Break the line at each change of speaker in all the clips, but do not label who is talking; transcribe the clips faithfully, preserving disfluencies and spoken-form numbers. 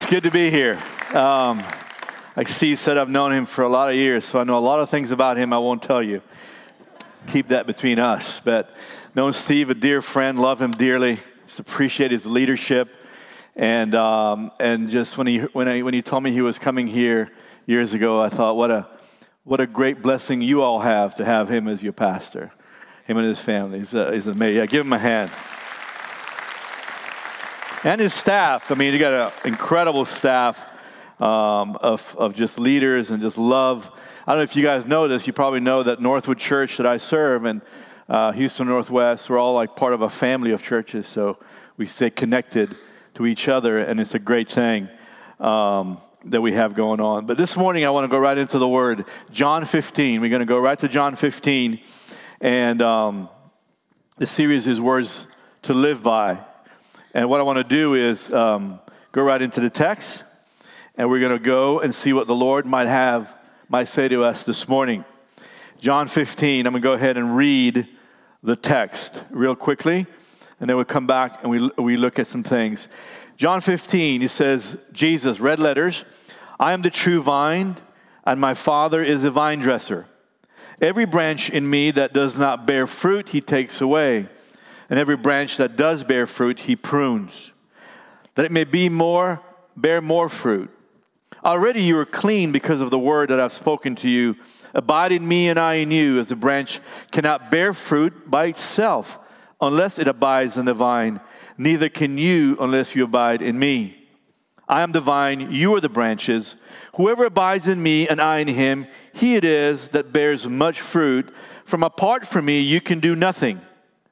good to be here. Um, like Steve said, I've known him for a lot of years, so I know a lot of things about him I won't tell you. Keep that between us. But known Steve, a dear friend, love him dearly. Just appreciate his leadership. And um, and just when he when I, when he told me he was coming here years ago, I thought, what a what a great blessing you all have to have him as your pastor, him and his family. He's, uh, he's amazing. Yeah, give him a hand. And his staff. I mean, you got an incredible staff um, of of just leaders and just love. I don't know if you guys know this. You probably know that Northwood Church that I serve and uh, Houston Northwest, we're all like part of a family of churches. So we stay connected to each other, and it's a great thing um, that we have going on. But this morning, I want to go right into the Word. John fifteen. We're going to go right to John fifteen, and um, the series is Words to Live By. And what I want to do is um, go right into the text, and we're going to go and see what the Lord might have, might say to us this morning. John fifteen, I'm going to go ahead and read the text real quickly, and then we'll come back and we we look at some things. John fifteen, it says, Jesus, red letters, I am the true vine, and my Father is a vine dresser. Every branch in me that does not bear fruit, he takes away. And every branch that does bear fruit, he prunes, that it may be more, bear more fruit. Already you are clean because of the word that I've spoken to you. Abide in me and I in you, as a branch cannot bear fruit by itself unless it abides in the vine. Neither can you unless you abide in me. I am the vine, you are the branches. Whoever abides in me and I in him, he it is that bears much fruit. From apart from me, you can do nothing.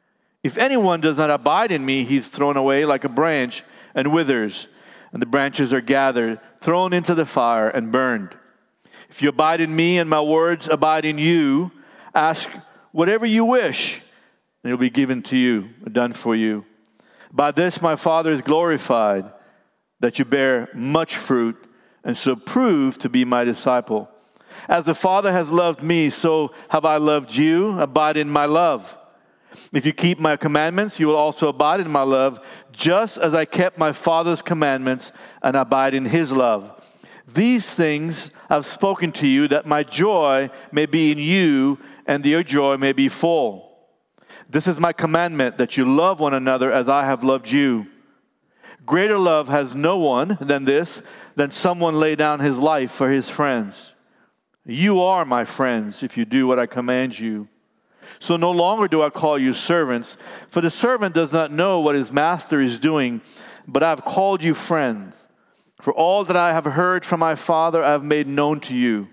If anyone does not abide in me, he's thrown away like a branch and withers, and the branches are gathered, thrown into the fire and burned. If you abide in me and my words abide in you, ask whatever you wish, and it will be given to you, done for you. By this my Father is glorified, that you bear much fruit, and so prove to be my disciple. As the Father has loved me, so have I loved you. Abide in my love. If you keep my commandments, you will also abide in my love, just as I kept my Father's commandments and abide in his love. These things I've spoken to you, that my joy may be in you, and your joy may be full. This is my commandment, that you love one another as I have loved you. Greater love has no one than this, than someone lay down his life for his friends. You are my friends if you do what I command you. So no longer do I call you servants, for the servant does not know what his master is doing, but I have called you friends. For all that I have heard from my Father I have made known to you.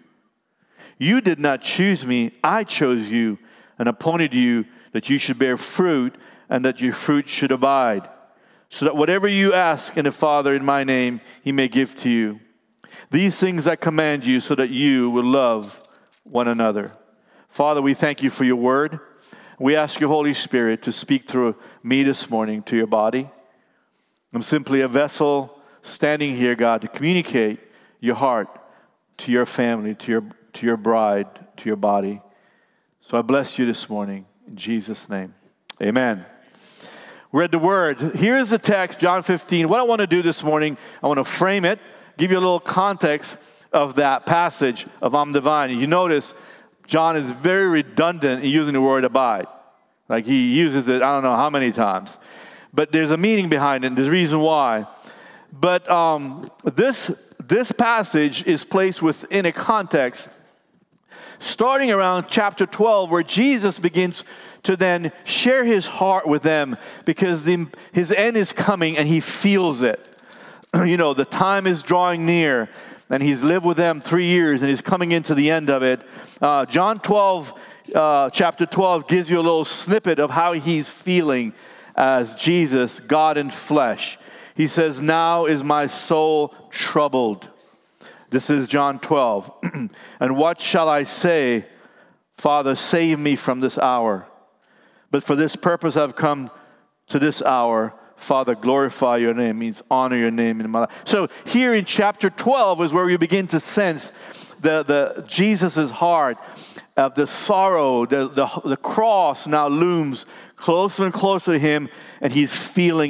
You did not choose me, I chose you and appointed you that you should bear fruit and that your fruit should abide, so that whatever you ask in the Father in my name, he may give to you. These things I command you so that you will love one another. Father, we thank you for your word. We ask your Holy Spirit to speak through me this morning to your body. I'm simply a vessel standing here, God, to communicate your heart to your family, to your, to your bride, to your body. So I bless you this morning in Jesus' name. Amen. Read the word. Here's the text, John fifteen. What I want to do this morning, I want to frame it, give you a little context of that passage of I'm the vine. You notice John is very redundant in using the word abide. Like he uses it, I don't know how many times. But there's a meaning behind it, and there's a reason why. But um, this, this passage is placed within a context starting around chapter twelve, where Jesus begins to then share his heart with them because the, his end is coming and he feels it. You know, the time is drawing near. And he's lived with them three years, and he's coming into the end of it. Uh, John twelve, uh, chapter twelve, gives you a little snippet of how he's feeling as Jesus, God in flesh. He says, now is my soul troubled. This is John twelve. And what shall I say? Father, save me from this hour. But for this purpose I've come to this hour. Father, glorify your name, means honor your name in my life. So here in chapter twelve is where we begin to sense the, the Jesus' heart of the sorrow. The, the, the cross now looms closer and closer to him, and he's feeling it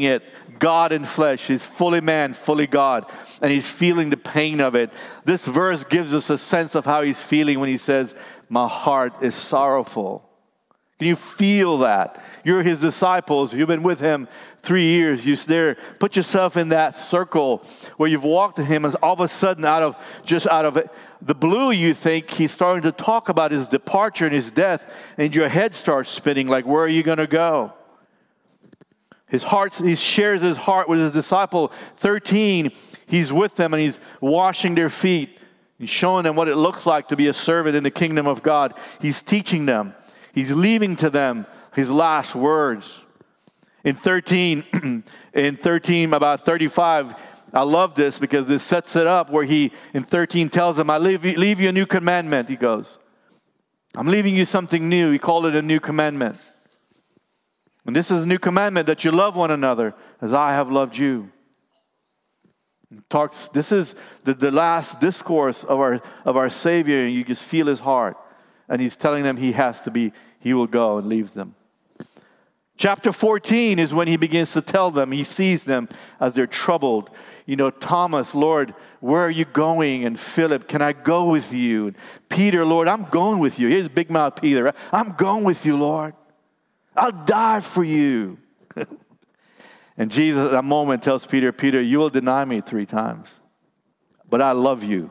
God in flesh. He's fully man, fully God, and he's feeling the pain of it. This verse gives us a sense of how he's feeling when he says, my heart is sorrowful. Can you feel that? You're his disciples. You've been with him three years. You're there. Put yourself in that circle where you've walked to him, and all of a sudden, out of just out of the blue, you think he's starting to talk about his departure and his death, and your head starts spinning like, where are you going to go? His heart, he shares his heart with his disciple. thirteen, he's with them and he's washing their feet. He's showing them what it looks like to be a servant in the kingdom of God. He's teaching them. He's leaving to them his last words. In thirteen, in thirteen, about thirty-five, I love this because this sets it up where he, in thirteen, tells them, I leave you, leave you a new commandment, he goes. I'm leaving you something new. He called it a new commandment. And this is a new commandment, that you love one another as I have loved you. Talks. This is the, the last discourse of our of our Savior, and you just feel his heart. And he's telling them he has to be, he will go and leaves them. Chapter fourteen is when he begins to tell them, he sees them as they're troubled. You know, Thomas, Lord, where are you going? And Philip, can I go with you? And Peter, Lord, I'm going with you. Here's big mouth Peter. I'm going with you, Lord. I'll die for you. And Jesus at that moment tells Peter, Peter, you will deny me three times, but I love you.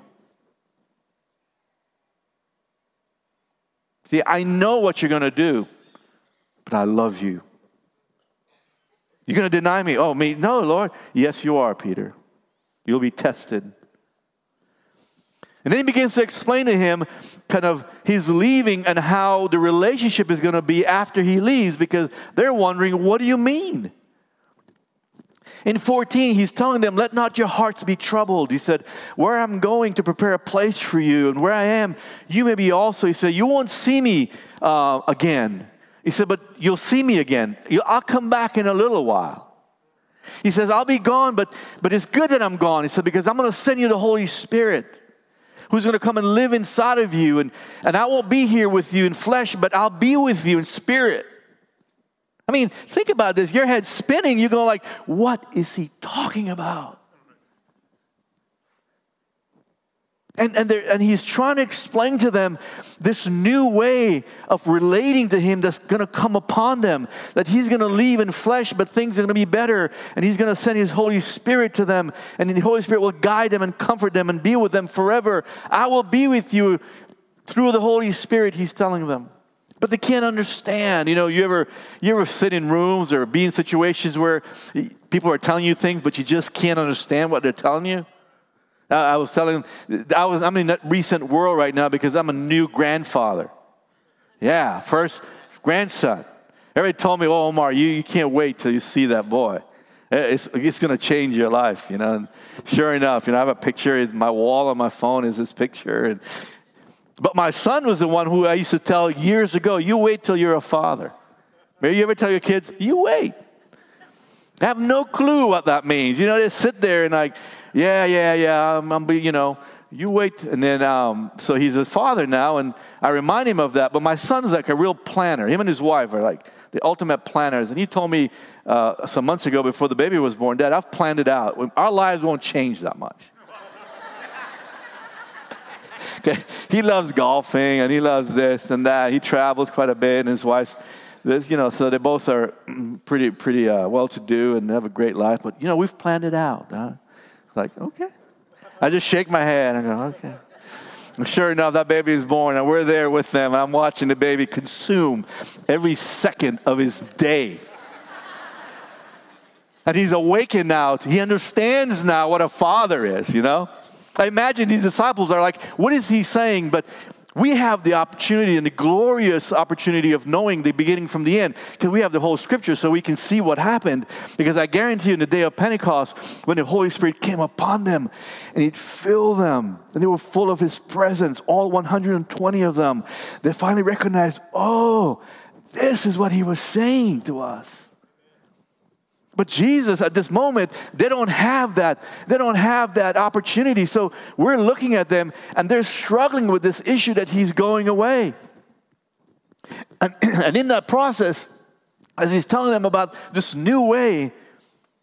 See, I know what you're going to do, but I love you. You're going to deny me? Oh, me? No, Lord. Yes, you are, Peter. You'll be tested. And then he begins to explain to him kind of his leaving and how the relationship is going to be after he leaves, because they're wondering, what do you mean? In fourteen, he's telling them, let not your hearts be troubled. He said, where I'm going to prepare a place for you, and where I am, you may be also. He said, you won't see me uh, again. He said, but you'll see me again. I'll come back in a little while. He says, I'll be gone, but, but it's good that I'm gone. He said, because I'm going to send you the Holy Spirit, who's going to come and live inside of you. And, and I won't be here with you in flesh, but I'll be with you in spirit. I mean, think about this. Your head's spinning. You're going like, what is he talking about? And and, and he's trying to explain to them this new way of relating to him that's going to come upon them. That he's going to leave in flesh, but things are going to be better. And he's going to send his Holy Spirit to them. And the Holy Spirit will guide them and comfort them and be with them forever. I will be with you through the Holy Spirit, he's telling them. But they can't understand. You know, you ever you ever sit in rooms or be in situations where people are telling you things, but you just can't understand what they're telling you? Uh, I was telling, I was, I'm in that recent world right now because I'm a new grandfather. Yeah, first grandson. Everybody told me, oh, Omar, you, you can't wait till you see that boy. It's, it's going to change your life, you know. And sure enough, you know, I have a picture. It's my wall on my phone is this picture. And But my son was the one who I used to tell years ago, you wait till you're a father. Maybe you ever tell your kids, you wait. They have no clue what that means. You know, they sit there and like, yeah, yeah, yeah, I'm, I'm you know, you wait. And then, um, so he's a father now, and I remind him of that. But my son's like a real planner. Him and his wife are like the ultimate planners. And he told me uh, some months ago before the baby was born, Dad, I've planned it out. Our lives won't change that much. Okay. He loves golfing, and he loves this and that. He travels quite a bit, and his wife's this, you know, so they both are pretty, pretty uh, well-to-do and have a great life. But, you know, we've planned it out. Huh? It's like, okay. I just shake my head and I go, okay. And sure enough, that baby is born, and we're there with them. And I'm watching the baby consume every second of his day. And he's awakened now. He understands now what a father is, you know. I imagine these disciples are like, what is he saying? But we have the opportunity and the glorious opportunity of knowing the beginning from the end, because we have the whole scripture so we can see what happened. Because I guarantee you, in the day of Pentecost, when the Holy Spirit came upon them and it filled them and they were full of his presence, all one hundred twenty of them, they finally recognized, oh, this is what he was saying to us. But Jesus, at this moment, they don't have that. They don't have that opportunity. So we're looking at them, and they're struggling with this issue that he's going away. And, and in that process, as he's telling them about this new way,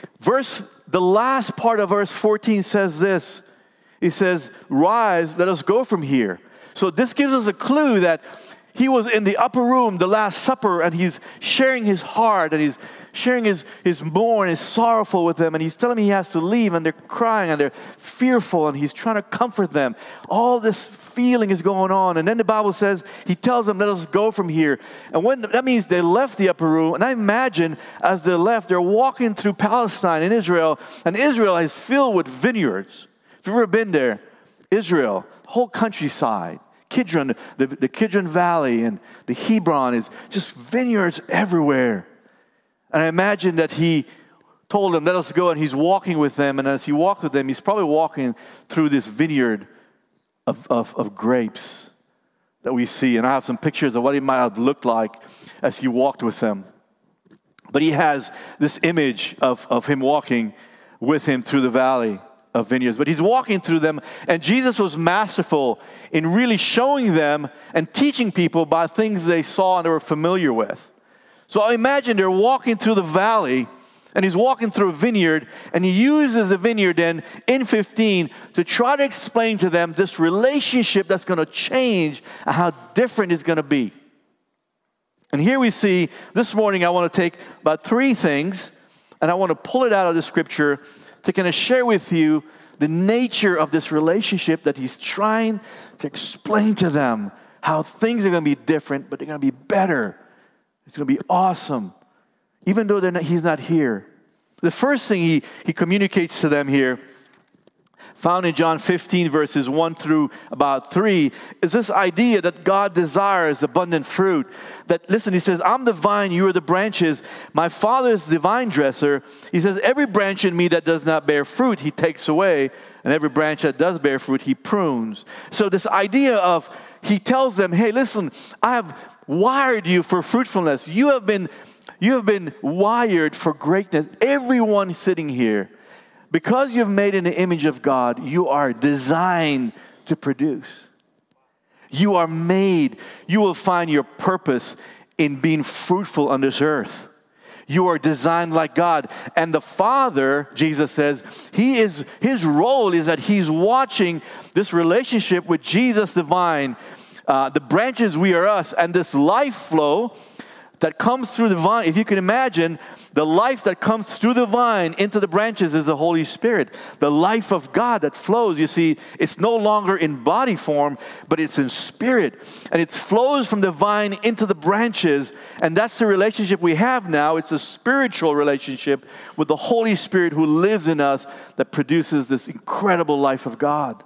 Verse, the last part of verse fourteen says this. He says, rise, let us go from here. So this gives us a clue that he was in the upper room, the Last Supper, and he's sharing his heart, and he's sharing his, his mourn, his sorrowful with them, and he's telling them he has to leave, and they're crying, and they're fearful, and he's trying to comfort them. All this feeling is going on, and then the Bible says, he tells them, let us go from here. And when that means they left the upper room, and I imagine as they left, they're walking through Palestine and Israel, and Israel is filled with vineyards. If you've ever been there, Israel, whole countryside, Kidron, the, the Kidron Valley and the Hebron is just vineyards everywhere. And I imagine that he told them, let us go, and he's walking with them. And as he walked with them, he's probably walking through this vineyard of, of, of grapes that we see. And I have some pictures of what he might have looked like as he walked with them. But he has this image of, of him walking with him through the valley of vineyards. But he's walking through them, and Jesus was masterful in really showing them and teaching people by things they saw and they were familiar with. So I imagine they're walking through the valley, and he's walking through a vineyard, and he uses the vineyard then in fifteen to try to explain to them this relationship that's going to change and how different it's going to be. And here we see, this morning I want to take about three things, and I want to pull it out of the scripture to kind of share with you the nature of this relationship that he's trying to explain to them, how things are going to be different, but they're going to be better. It's going to be awesome, even though they're not, he's not here. The first thing he, he communicates to them here, found in John fifteen, verses one through about three, is this idea that God desires abundant fruit. That, listen, he says, I'm the vine, you are the branches. My Father is the vine dresser. He says, every branch in me that does not bear fruit, he takes away. And every branch that does bear fruit, he prunes. So this idea of, he tells them, hey, listen, I have wired you for fruitfulness. You have been, you have been wired for greatness. Everyone sitting here, because you've made in the image of God, you are designed to produce. You are made. You will find your purpose in being fruitful on this earth. You are designed like God. And the Father, Jesus says, He is, His role is that He's watching this relationship with Jesus the vine, uh, the branches, we are us, and this life flow that comes through the vine. If you can imagine, the life that comes through the vine into the branches is the Holy Spirit. The life of God that flows, you see, it's no longer in body form, but it's in spirit. And it flows from the vine into the branches. And that's the relationship we have now. It's a spiritual relationship with the Holy Spirit who lives in us that produces this incredible life of God.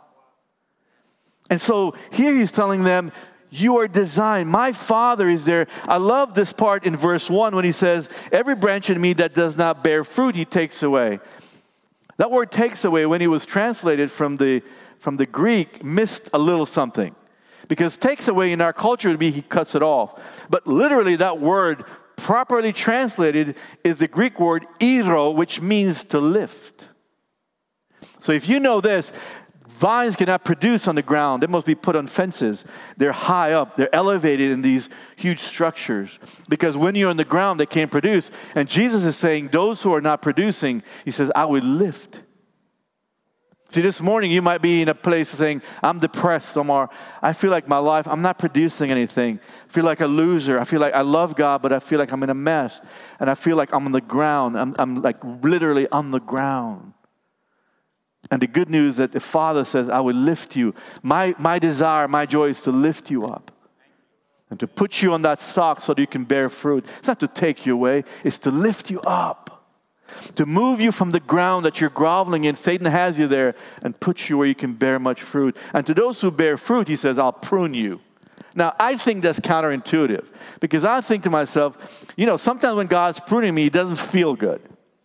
And so here he's telling them, you are designed. My Father is there. I love this part in verse one when he says, every branch in me that does not bear fruit, he takes away. That word takes away, when he was translated from the, from the Greek, missed a little something. Because takes away in our culture would be he cuts it off. But literally that word, properly translated, is the Greek word iro, which means to lift. So if you know this, vines cannot produce on the ground. They must be put on fences. They're high up. They're elevated in these huge structures. Because when you're on the ground, they can't produce. And Jesus is saying, those who are not producing, he says, I will lift. See, this morning you might be in a place saying, I'm depressed, Omar. I feel like my life, I'm not producing anything. I feel like a loser. I feel like I love God, but I feel like I'm in a mess. And I feel like I'm on the ground. I'm, I'm like literally on the ground. And the good news is that the Father says, I will lift you. My, my desire, my joy is to lift you up. And to put you on that stalk so that you can bear fruit. It's not to take you away. It's to lift you up. To move you from the ground that you're groveling in. Satan has you there and put you where you can bear much fruit. And to those who bear fruit, he says, I'll prune you. Now, I think that's counterintuitive. Because I think to myself, you know, sometimes when God's pruning me, it doesn't feel good.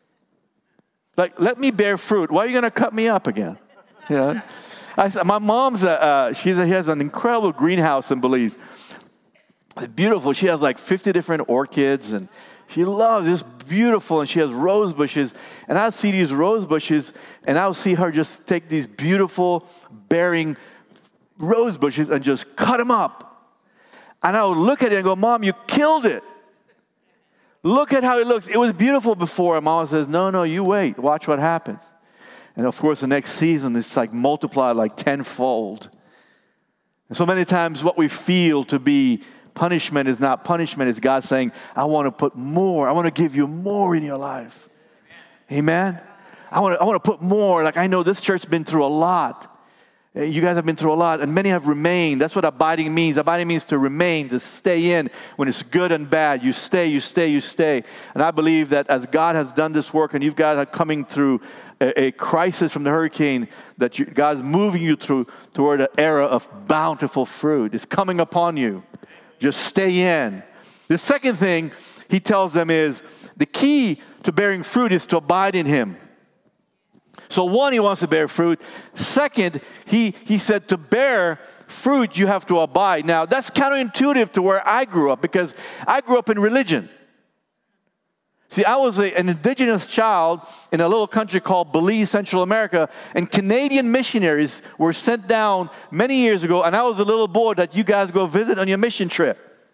Like, let me bear fruit. Why are you going to cut me up again? You know? I, my mom's, a, uh, she's a, she has an incredible greenhouse in Belize. It's beautiful. She has like fifty different orchids, and she loves this beautiful, and she has rose bushes. And I'll see these rose bushes, and I'll see her just take these beautiful bearing rose bushes and just cut them up. And I would look at it and go, Mom, you killed it. Look at how it looks. It was beautiful before. And Mama says, no, no, you wait. Watch what happens. And of course, the next season, it's like multiplied like tenfold. And so many times what we feel to be punishment is not punishment. It's God saying, I want to put more. I want to give you more in your life. Amen? Amen? I want to, I want to put more. Like I know this church's been through a lot. You guys have been through a lot, and many have remained. That's what abiding means. Abiding means to remain, to stay in when it's good and bad. You stay, you stay, you stay. And I believe that as God has done this work, and you guys are coming through a, a crisis from the hurricane, that you, God's moving you through toward an era of bountiful fruit. It's coming upon you. Just stay in. The second thing he tells them is the key to bearing fruit is to abide in him. So one, he wants to bear fruit. Second, he, he said to bear fruit, you have to abide. Now, that's counterintuitive to where I grew up, because I grew up in religion. See, I was a, an indigenous child in a little country called Belize, Central America, and Canadian missionaries were sent down many years ago, and I was a little boy that you guys go visit on your mission trip.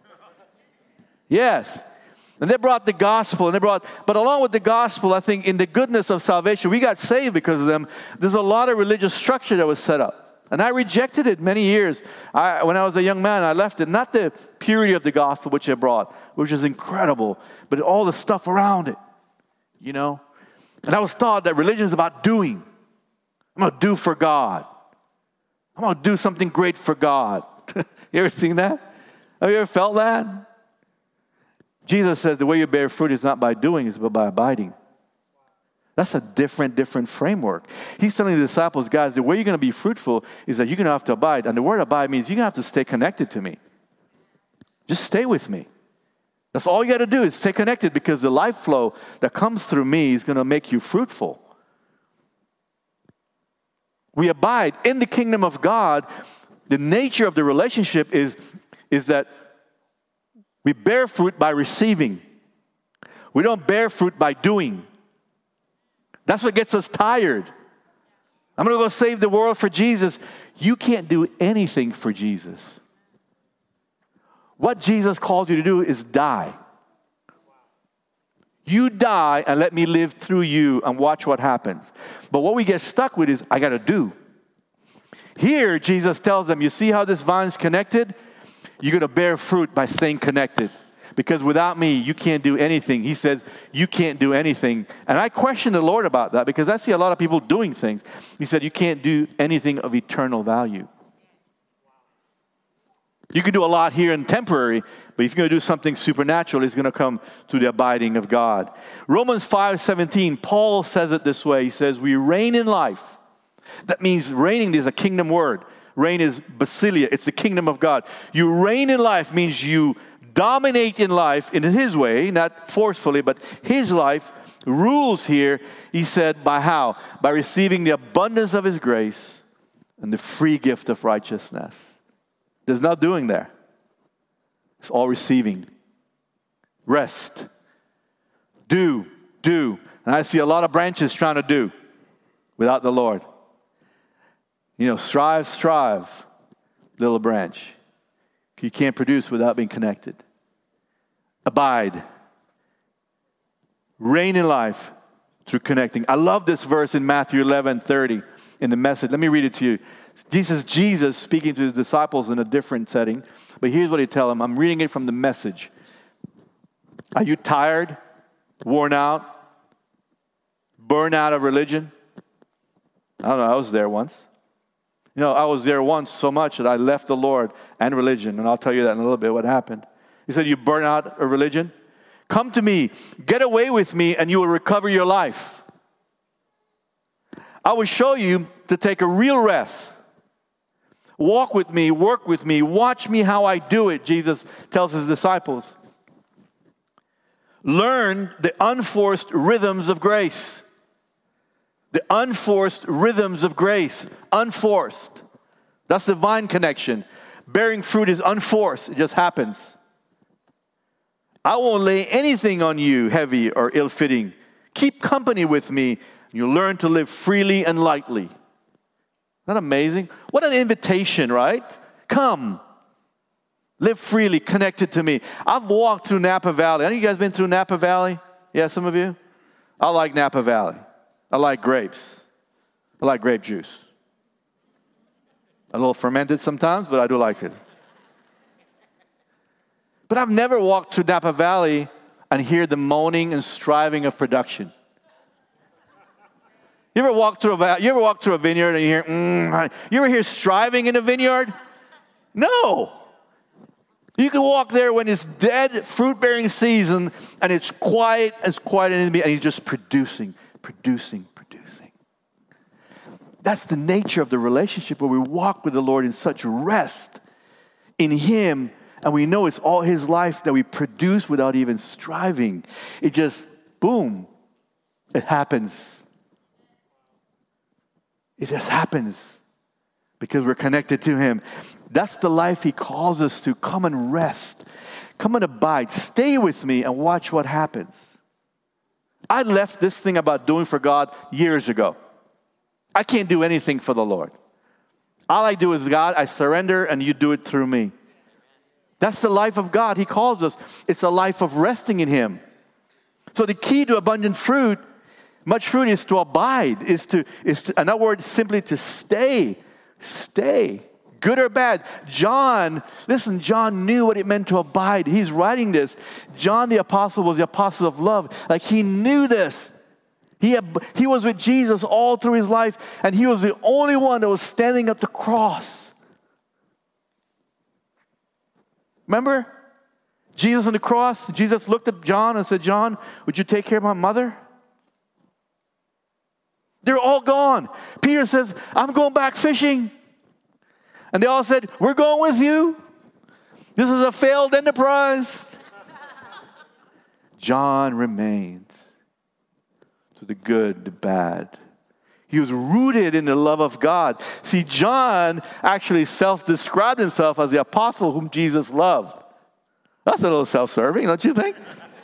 Yes. And they brought the gospel, and they brought, but along with the gospel, I think in the goodness of salvation, we got saved because of them. There's a lot of religious structure that was set up. And I rejected it many years. I, when I was a young man, I left it. Not the purity of the gospel which it brought, which is incredible, but all the stuff around it, you know. And I was taught that religion is about doing. I'm going to do for God. I'm going to do something great for God. You ever seen that? Have you ever felt that? Jesus says the way you bear fruit is not by doing, it's but by abiding. That's a different, different framework. He's telling the disciples, guys, the way you're going to be fruitful is that you're going to have to abide. And the word abide means you're going to have to stay connected to me. Just stay with me. That's all you got to do is stay connected, because the life flow that comes through me is going to make you fruitful. We abide in the kingdom of God. The nature of the relationship is, is that we bear fruit by receiving. We don't bear fruit by doing. That's what gets us tired. I'm going to go save the world for Jesus. You can't do anything for Jesus. What Jesus calls you to do is die. You die and let me live through you and watch what happens. But what we get stuck with is, I got to do. Here, Jesus tells them, you see how this vine's connected? You're going to bear fruit by staying connected. Because without me, you can't do anything. He says, you can't do anything. And I question the Lord about that, because I see a lot of people doing things. He said, you can't do anything of eternal value. You can do a lot here and temporary, but if you're going to do something supernatural, it's going to come through the abiding of God. Romans five seventeen, Paul says it this way. He says, we reign in life. That means reigning is a kingdom word. Reign is basilia. It's the kingdom of God. You reign in life means you dominate in life in his way, not forcefully, but his life rules here. He said, by how? By receiving the abundance of his grace and the free gift of righteousness. There's not doing there. It's all receiving. Rest. Do, do. And I see a lot of branches trying to do without the Lord. You know, strive, strive, little branch. You can't produce without being connected. Abide. Reign in life through connecting. I love this verse in Matthew eleven thirty in the Message. Let me read it to you. Jesus, Jesus speaking to his disciples in a different setting. But here's what he tells them. I'm reading it from the Message. Are you tired, worn out, burned out of religion? I don't know. I was there once. You know, I was there once so much that I left the Lord and religion. And I'll tell you that in a little bit what happened. He said, you burn out of religion? Come to me, get away with me, and you will recover your life. I will show you to take a real rest. Walk with me, work with me, watch me how I do it, Jesus tells his disciples. Learn the unforced rhythms of grace. The unforced rhythms of grace. Unforced. That's the vine connection. Bearing fruit is unforced. It just happens. I won't lay anything on you heavy or ill-fitting. Keep company with me, and you'll learn to live freely and lightly. Isn't that amazing? What an invitation, right? Come. Live freely, connected to me. I've walked through Napa Valley. Have you guys been through Napa Valley? Yeah, some of you? I like Napa Valley. I like grapes. I like grape juice. A little fermented sometimes, but I do like it. But I've never walked through Napa Valley and hear the moaning and striving of production. You ever walk through a you ever walk through a vineyard and you hear, mm, you ever hear striving in a vineyard? No. You can walk there when it's dead fruit-bearing season and it's quiet, it's quiet and you're just producing, producing, producing. That's the nature of the relationship where we walk with the Lord in such rest in Him, and we know it's all His life that we produce without even striving. It just, boom, it happens. It just happens because we're connected to Him. That's the life He calls us to. Come and rest. Come and abide. Stay with me and watch what happens. I left this thing about doing for God years ago. I can't do anything for the Lord. All I do is, God, I surrender and you do it through me. That's the life of God. He calls us. It's a life of resting in Him. So the key to abundant fruit, much fruit, is to abide, is to, is to, in other words, simply to stay. Stay. Good or bad. John, listen, John knew what it meant to abide. He's writing this. John the apostle was the apostle of love. Like, he knew this. He, had, he was with Jesus all through his life, and he was the only one that was standing at the cross. Remember? Jesus on the cross, Jesus looked at John and said, John, would you take care of my mother? They're all gone. Peter says, I'm going back fishing. And they all said, we're going with you. This is a failed enterprise. John remained to the good, the bad. He was rooted in the love of God. See, John actually self-described himself as the apostle whom Jesus loved. That's a little self-serving, don't you think?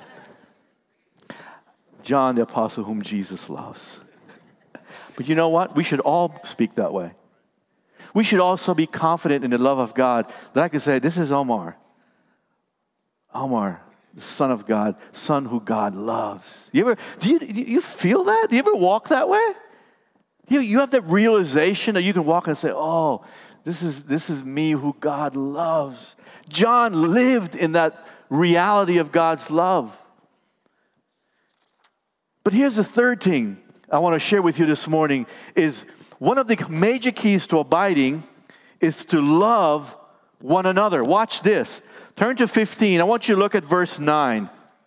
John, the apostle whom Jesus loves. But you know what? We should all speak that way. We should also be confident in the love of God that I can say, this is Omar. Omar, the Son of God, Son who God loves. You ever, do you, do you feel that? Do you ever walk that way? You, you have that realization that you can walk and say, oh, this is, this is me who God loves. John lived in that reality of God's love. But here's the third thing I want to share with you this morning is one of the major keys to abiding is to love one another. Watch this. Turn to fifteen. I want you to look at verse nine.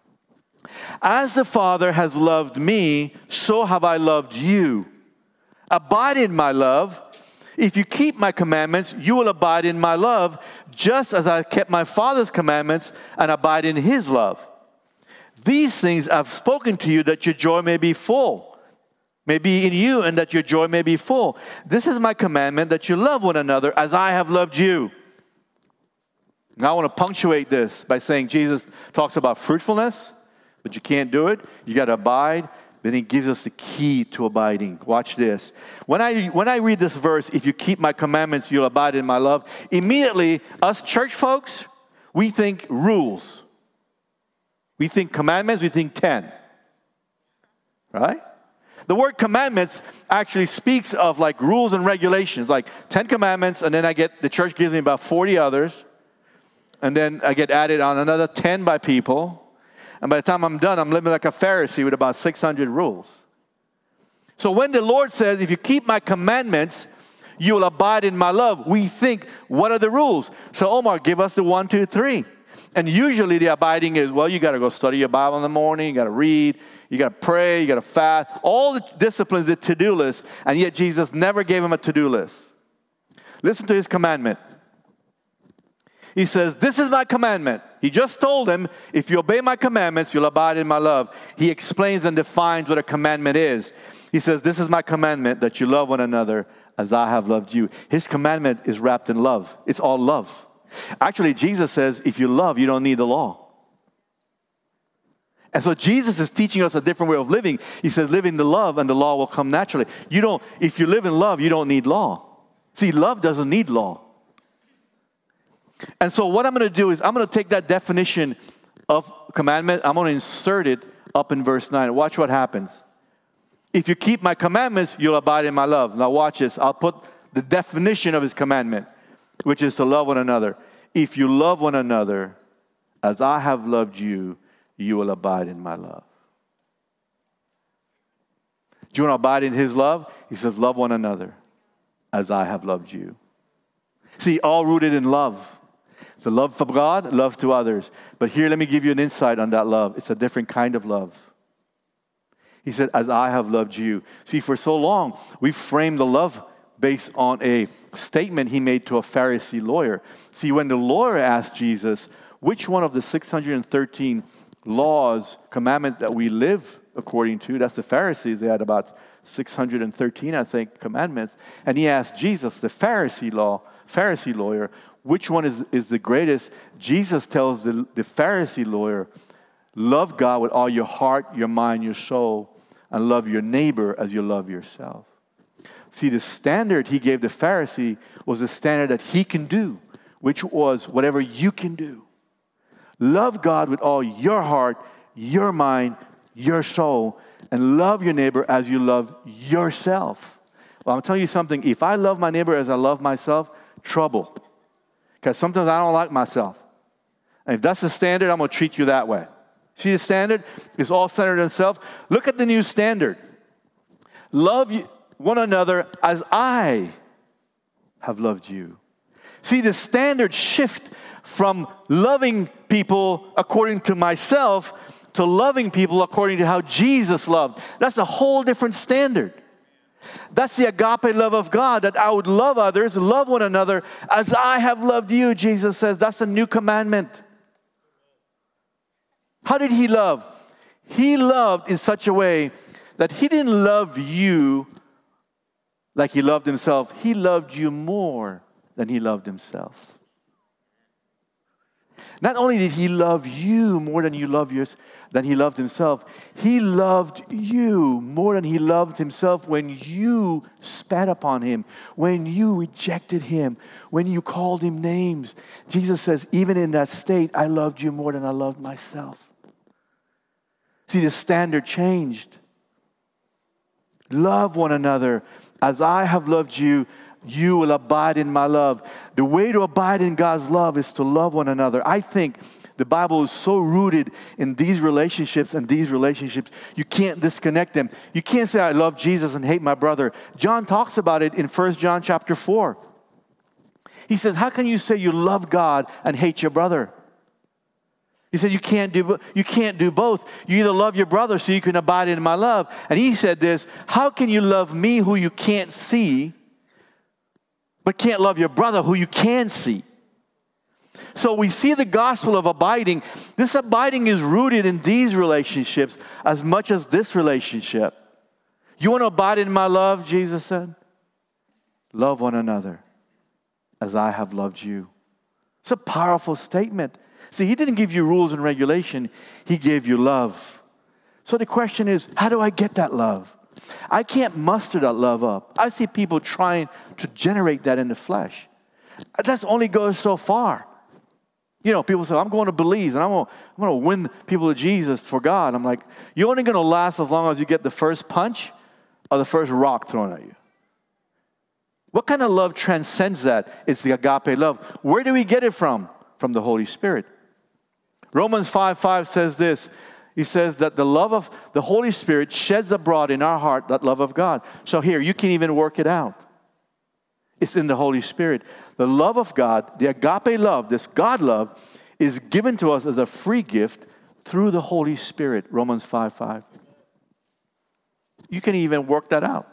As the Father has loved me, so have I loved you. Abide in my love. If you keep my commandments, you will abide in my love, just as I kept my Father's commandments and abide in His love. These things I've spoken to you that your joy may be full, may be in you, and that your joy may be full. This is my commandment, that you love one another as I have loved you. Now I want to punctuate this by saying Jesus talks about fruitfulness, but you can't do it. You got to abide. Then He gives us the key to abiding. Watch this. When I when I read this verse, if you keep my commandments, you'll abide in my love. Immediately, us church folks, we think rules. We think commandments, we think ten. Right? The word commandments actually speaks of like rules and regulations, like ten commandments, and then I get, the church gives me about forty others, and then I get added on another ten by people, and by the time I'm done, I'm living like a Pharisee with about six hundred rules. So when the Lord says, if you keep my commandments, you will abide in my love, we think, what are the rules? So Omar, give us the one, two, three. And usually the abiding is, well, you got to go study your Bible in the morning, you got to read, you got to pray, you got to fast, all the disciplines, the to-do list, and yet Jesus never gave him a to-do list. Listen to His commandment. He says, this is my commandment. He just told him, if you obey my commandments, you'll abide in my love. He explains and defines what a commandment is. He says, this is my commandment, that you love one another as I have loved you. His commandment is wrapped in love. It's all love. Actually, Jesus says, if you love, you don't need the law. And so Jesus is teaching us a different way of living. He says, live in the love and the law will come naturally. You don't, if you live in love, you don't need law. See, love doesn't need law. And so what I'm going to do is I'm going to take that definition of commandment, I'm going to insert it up in verse nine. Watch what happens. If you keep my commandments, you'll abide in my love. Now watch this. I'll put the definition of his commandment, which is to love one another. If you love one another as I have loved you, you will abide in my love. Do you want to abide in his love? He says, love one another as I have loved you. See, all rooted in love. It's a love for God, love to others. But here, let me give you an insight on that love. It's a different kind of love. He said, as I have loved you. See, for so long, we framed the love based on a statement he made to a Pharisee lawyer. See, when the lawyer asked Jesus, which one of the six hundred thirteen laws, commandments that we live according to, that's the Pharisees, they had about six hundred thirteen, I think, commandments. And he asked Jesus, the Pharisee law, Pharisee lawyer, which one is, is the greatest? Jesus tells the, the Pharisee lawyer, love God with all your heart, your mind, your soul, and love your neighbor as you love yourself. See, the standard he gave the Pharisee was the standard that he can do, which was whatever you can do. Love God with all your heart, your mind, your soul, and love your neighbor as you love yourself. Well, I'm telling you something. If I love my neighbor as I love myself, trouble. Because sometimes I don't like myself. And if that's the standard, I'm going to treat you that way. See the standard? It's all centered on self. Look at the new standard. Love one another as I have loved you. See, the standard shift from loving people according to myself to loving people according to how Jesus loved. That's a whole different standard. That's the agape love of God, that I would love others, love one another as I have loved you, Jesus says. That's a new commandment. How did he love? He loved in such a way that he didn't love you like he loved himself. He loved you more than he loved himself. Not only did he love you more than you love yours, than he loved himself, he loved you more than he loved himself when you spat upon him, when you rejected him, when you called him names. Jesus says, even in that state, I loved you more than I loved myself. See, the standard changed. Love one another as I have loved you. You will abide in my love. The way to abide in God's love is to love one another. I think the Bible is so rooted in these relationships and these relationships, you can't disconnect them. You can't say, I love Jesus and hate my brother. John talks about it in First John chapter four. He says, how can you say you love God and hate your brother? He said, you can't do, you can't do both. You either love your brother so you can abide in my love. And he said this, how can you love me who you can't see, but can't love your brother who you can see? So we see the gospel of abiding. This abiding is rooted in these relationships as much as this relationship. You want to abide in my love, Jesus said? Love one another as I have loved you. It's a powerful statement. See, he didn't give you rules and regulation. He gave you love. So the question is, how do I get that love? I can't muster that love up. I see people trying to generate that in the flesh. That only goes so far. You know, people say, I'm going to Belize and I'm going, I'm going to win people to Jesus for God. I'm like, you're only going to last as long as you get the first punch or the first rock thrown at you. What kind of love transcends that? It's the agape love. Where do we get it from? From the Holy Spirit. Romans five five says this. He says that the love of the Holy Spirit sheds abroad in our heart that love of God. So here, you can even work it out. It's in the Holy Spirit. The love of God, the agape love, this God love, is given to us as a free gift through the Holy Spirit. Romans five five. You can even work that out.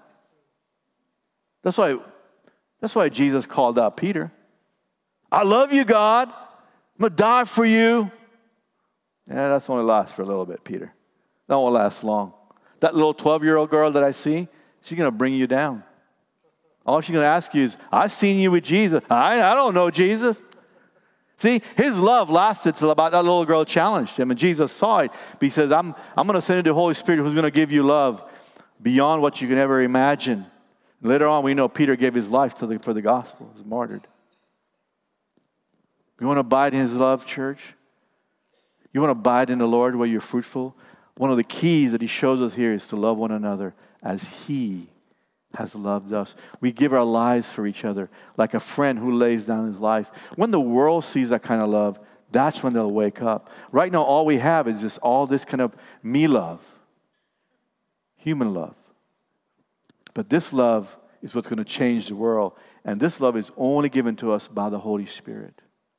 That's why, that's why Jesus called out Peter. I love you, God. I'm going to die for you. Yeah, that's only lasts for a little bit, Peter. That won't last long. That little twelve-year-old girl that I see, she's going to bring you down. All she's going to ask you is, I've seen you with Jesus. I, I don't know Jesus. See, his love lasted till about that little girl challenged him, and Jesus saw it. But he says, I'm, I'm going to send you the Holy Spirit who's going to give you love beyond what you can ever imagine. Later on, we know Peter gave his life to the, for the gospel. He was martyred. You want to abide in His love, church? You want to abide in the Lord where you're fruitful? One of the keys that He shows us here is to love one another as He has loved us. We give our lives for each other, like a friend who lays down his life. When the world sees that kind of love, that's when they'll wake up. Right now, all we have is just all this kind of me love, human love. But this love is what's going to change the world. And this love is only given to us by the Holy Spirit.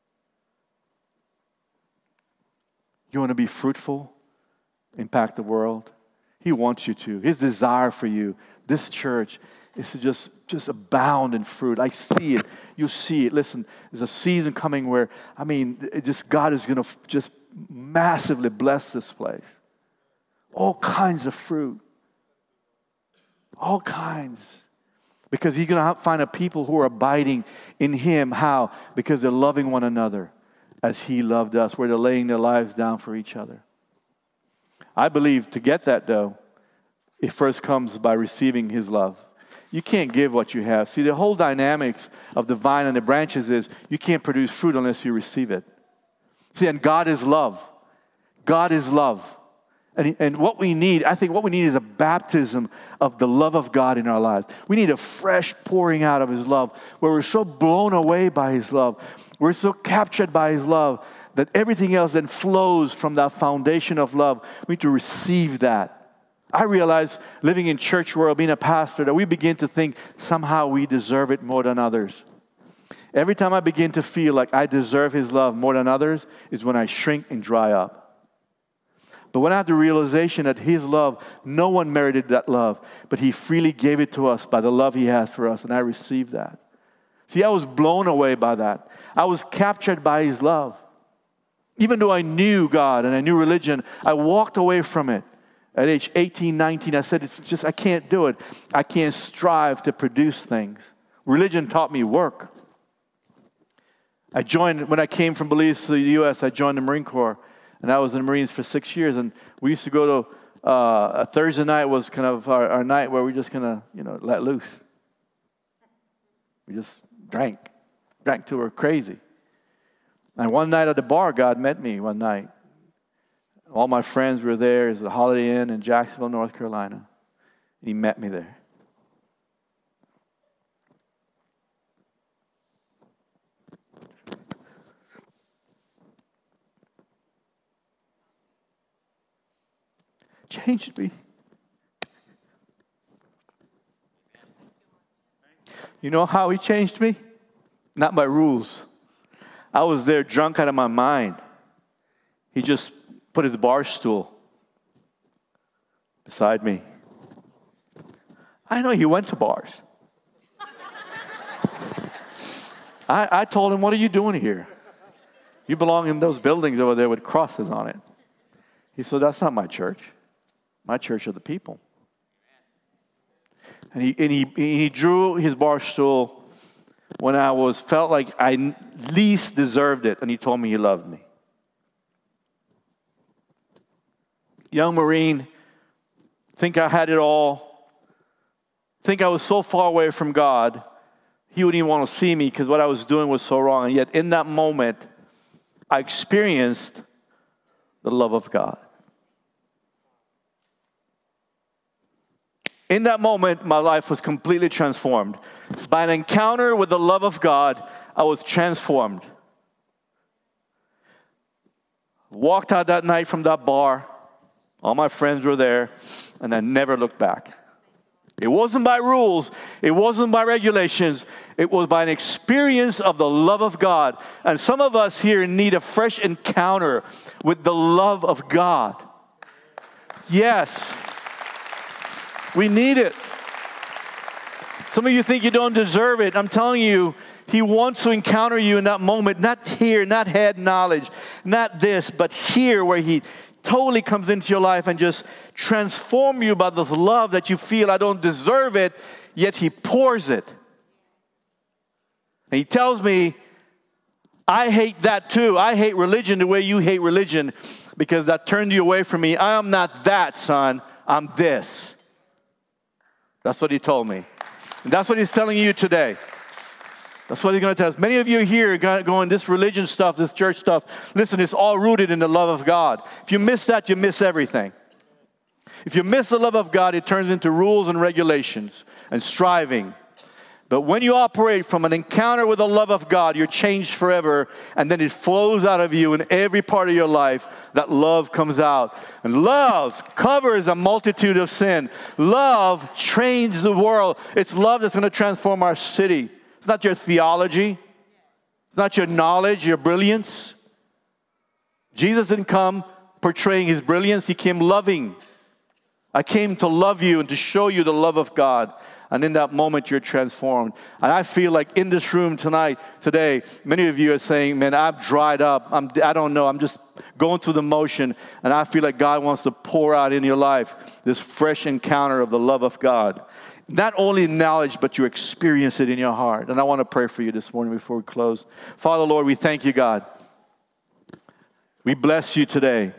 You want to be fruitful, impact the world? He wants you to. His desire for you, this church, is to just, just abound in fruit. I see it. You see it. Listen, there's a season coming where, I mean, it just God is going to just massively bless this place. All kinds of fruit. All kinds. Because you're going to find a people who are abiding in Him. How? Because they're loving one another as He loved us, where they're laying their lives down for each other. I believe to get that, though, it first comes by receiving His love. You can't give what you have. See, the whole dynamics of the vine and the branches is you can't produce fruit unless you receive it. See, and God is love. God is love. And, and what we need, I think what we need is a baptism of the love of God in our lives. We need a fresh pouring out of His love, where we're so blown away by His love. We're so captured by His love that everything else then flows from that foundation of love. We need to receive that. I realize living in church world, being a pastor, that we begin to think somehow we deserve it more than others. Every time I begin to feel like I deserve His love more than others is when I shrink and dry up. But when I have the realization that His love, no one merited that love, but He freely gave it to us by the love He has for us, and I received that. See, I was blown away by that. I was captured by His love. Even though I knew God and I knew religion, I walked away from it. At age eighteen, nineteen, I said, it's just, I can't do it. I can't strive to produce things. Religion taught me work. I joined, when I came from Belize to the U S, I joined the Marine Corps. And I was in the Marines for six years. And we used to go to, uh, a Thursday night was kind of our, our night where we just kind of, you know, let loose. We just drank. Drank till we were crazy. And one night at the bar, God met me one night. All my friends were there. It was a Holiday Inn in Jacksonville, North Carolina. And He met me there. Changed me. You know how He changed me? Not by rules. I was there drunk out of my mind. He just put His bar stool beside me. I know He went to bars. I, I told him, what are you doing here? You belong in those buildings over there with crosses on it. He said, that's not my church. My church are the people. And he, and he, he drew his bar stool when I was felt like I least deserved it, and he told me he loved me. Young Marine, think I had it all, think I was so far away from God, He wouldn't even want to see me because what I was doing was so wrong. And yet in that moment, I experienced the love of God. In that moment, my life was completely transformed. By an encounter with the love of God, I was transformed. Walked out that night from that bar. All my friends were there, and I never looked back. It wasn't by rules. It wasn't by regulations. It was by an experience of the love of God. And some of us here need a fresh encounter with the love of God. Yes. We need it. Some of you think you don't deserve it. I'm telling you, He wants to encounter you in that moment. Not here, not head knowledge, not this, but here where He totally comes into your life and just transform you by this love that you feel I don't deserve it, yet He pours it. And He tells me, I hate that too. I hate religion the way you hate religion because that turned you away from me. I am not that, son. I'm this. That's what He told me. And that's what He's telling you today. That's what he's going to tell us. Many of you here are going, this religion stuff, this church stuff, listen, it's all rooted in the love of God. If you miss that, you miss everything. If you miss the love of God, it turns into rules and regulations and striving. But when you operate from an encounter with the love of God, you're changed forever, and then it flows out of you in every part of your life. That love comes out. And love covers a multitude of sin. Love changes the world. It's love that's going to transform our city. It's not your theology. It's not your knowledge, your brilliance. Jesus didn't come portraying his brilliance. He came loving. I came to love you and to show you the love of God. And in that moment, you're transformed. And I feel like in this room tonight, today, many of you are saying, man, I'm dried up. I'm, I don't know. I'm just going through the motion. And I feel like God wants to pour out in your life this fresh encounter of the love of God. Not only knowledge, but you experience it in your heart. And I want to pray for you this morning before we close. Father, Lord, we thank you, God. We bless you today.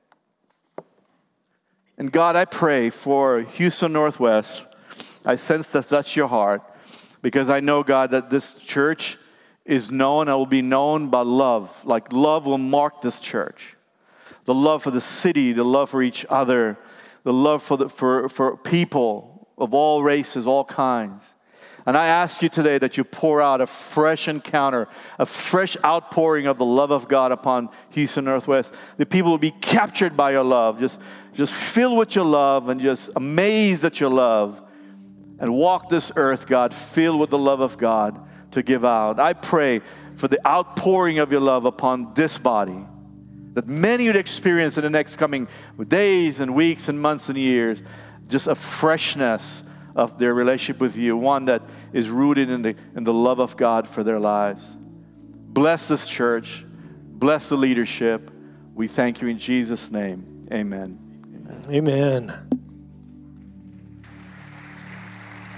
And God, I pray for Houston Northwest. I sense that that's your heart, because I know, God, that this church is known and will be known by love. Like love will mark this church. The love for the city, the love for each other, the love for the, for, for people of all races, all kinds. And I ask you today that you pour out a fresh encounter, a fresh outpouring of the love of God upon Houston Northwest. The people will be captured by your love, just, just filled with your love and just amazed at your love. And walk this earth, God, filled with the love of God to give out. I pray for the outpouring of your love upon this body, that many would experience in the next coming days and weeks and months and years, just a freshness of their relationship with you, one that is rooted in the, in the love of God for their lives. Bless this church. Bless the leadership. We thank you in Jesus' name. Amen.
Amen. Amen.